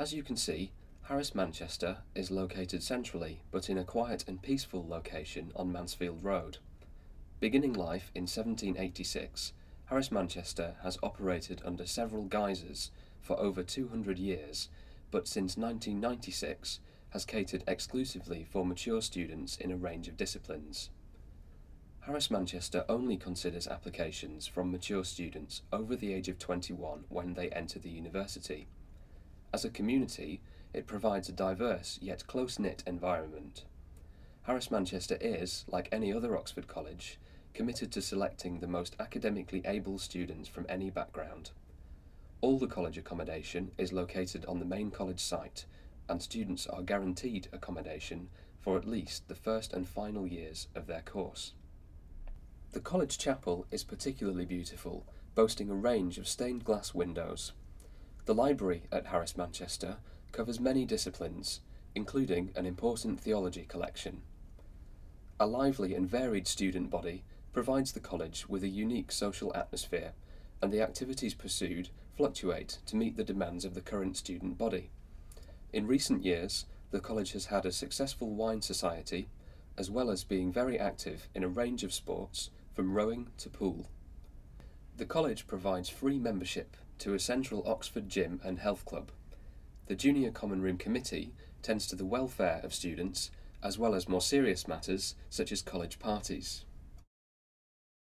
As you can see, Harris Manchester is located centrally but in a quiet and peaceful location on Mansfield Road. Beginning life in 1786, Harris Manchester has operated under several guises for over 200 years, but since 1996 has catered exclusively for mature students in a range of disciplines. Harris Manchester only considers applications from mature students over the age of 21 when they enter the university. As a community, it provides a diverse yet close-knit environment. Harris Manchester is, like any other Oxford college, committed to selecting the most academically able students from any background. All the college accommodation is located on the main college site, and students are guaranteed accommodation for at least the first and final years of their course. The college chapel is particularly beautiful, boasting a range of stained glass windows. The library at Harris Manchester covers many disciplines, including an important theology collection. A lively and varied student body provides the college with a unique social atmosphere, and the activities pursued fluctuate to meet the demands of the current student body. In recent years, the college has had a successful wine society, as well as being very active in a range of sports, from rowing to pool. The college provides free membership to a central Oxford gym and health club. The Junior Common Room Committee tends to the welfare of students, as well as more serious matters such as college parties.